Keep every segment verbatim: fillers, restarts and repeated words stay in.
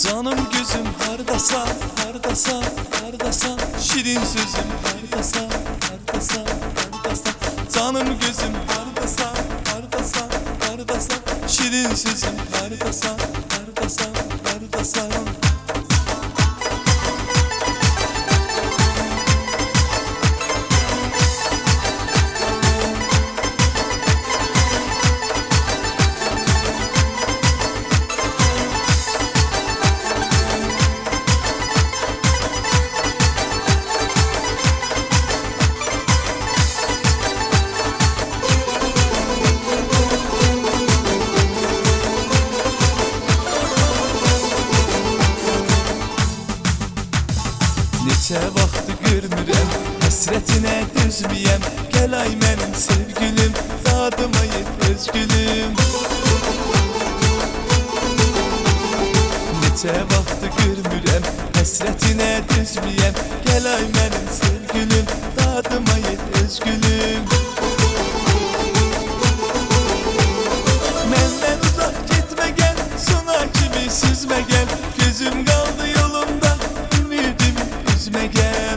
Canım gözüm hardasan, hardasan, hardasan, şirin sözüm hardasan, hardasan, hardasan. Canım gözüm hardasan, hardasan, hardasan, şirin sözüm hardasan, hardasan, hardasan. Neçə vaxtı görmürəm, həsrətinə dözməyəm. Gəl ay mənim sevgilim, dadıma yet özgülüm. Neçə vaxtı görmürəm, həsrətinə dözməyəm. Gəl ay mənim sevgilim, dadıma yet özgülüm. Məndən uzaq getmə gəl, sona kimi süzmə gəl. Gözüm qaldı yolumda, ümidim üzmə gəl.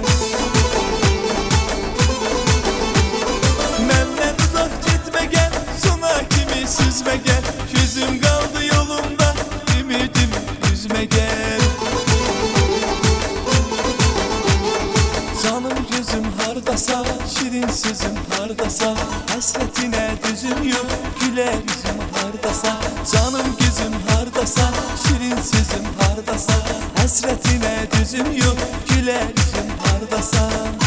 Məndən uzaq getmə gəl, sona kimi süzmə gəl. Gözüm qaldı yolumda, ümidim üzmə gəl. Canım gözüm hardasa, şirin sözüm hardasa, həsrətinə düzüm yox, gülər üzüm hardasa. Canım gözüm hardasa, şirin sözüm hardasa, həsrətinə düzüm yox, gülər üzüm hardasa.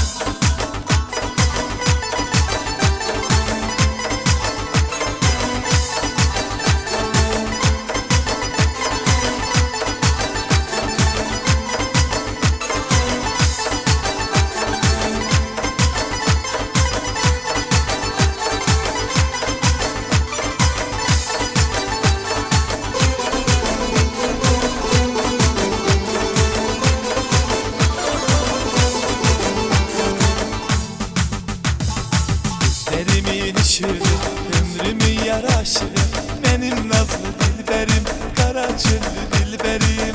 Gözlərimin işığı, ömrümün yaraşığı, mənim nazlı dilbərim, qara çöllü dilbərim.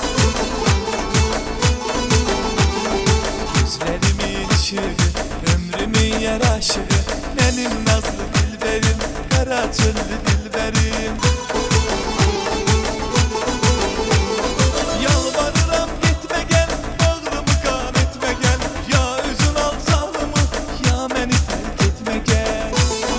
Gözlərimin işığı, ömrümün yaraşığı, mənim nazlı dilbərim, qara çöllü dilbərim. Yalvarıram getmə gəl, bağrımı qan etmə gəl. Ya özün al canımı, ya məni tərk etmə gəl.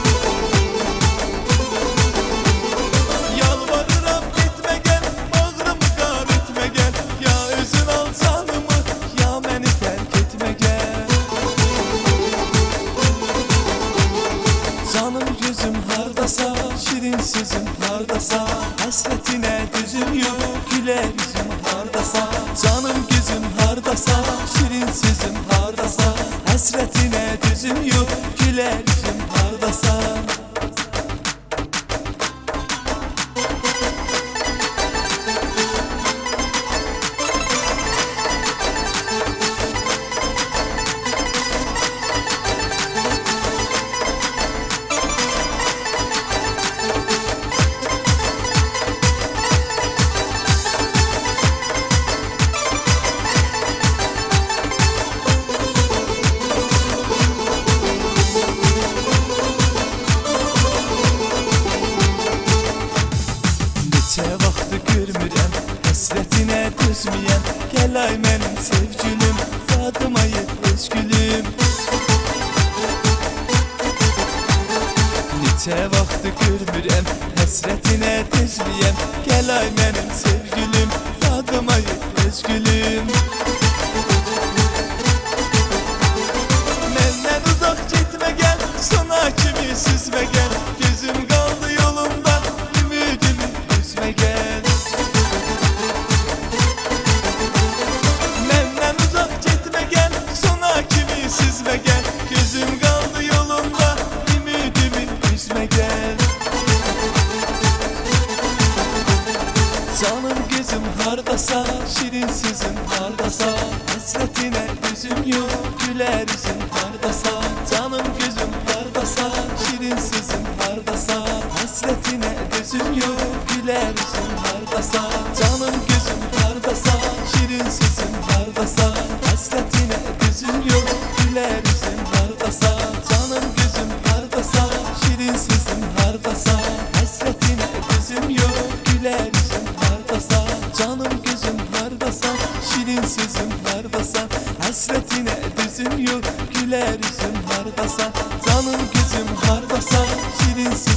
Yalvarıram getmə gəl, bağrımı qan etmə gəl. Ya özün al canımı, ya məni tərk etmə gəl. Canım gözüm hardasa, şirin sözüm hardasa, həsrətinə düzüm yox, gülər üzüm hardasa. Canım gözüm hardasa, şirin sözüm hardasa, həsrətinə düzüm yox, gülər üzüm hardasa. Neçə vaxtı görmürəm, həsrətinə dözməyəm. Gəl ay mənim sevgilim, dadıma yet özgülüm. Neçə vaxtı görmürəm, həsrətinə dözməyəm. Gəl ay mənim sevgilim, dadıma yet özgülüm. Məndən uzaq getmə gəl, sona kimi süzmə gəl. Gözüm qaldı yolumda, ümidimi üzmə gəl. Məndən uzaq getmə gəl, sona kimi süzmə gəl. Gözüm qaldı yolumda, ümidimi üzmə gəl. Canım gözüm hardasa, şirin sözüm hardasa, həsrətinə düzüm yox, gülər üzüm hardasa. Canım gözüm hardasa, şirin sözüm hardasa, həsrətinə düzüm yox, gülər üzüm hardasa. Canım gözüm hardasa. şirin sözüm hardasa, hasretine düzüm yok, güler yüzüm hardasa. Canım gözüm hardasa, şirin sözüm hardasa, hasretine düzüm yok, güler yüzüm hardasa. Canım gözüm hardasa, şirin sözüm hardasa, hasretine düzüm yok, güler yüzüm hardasa. Canım gözüm hardasa, şirin sözüm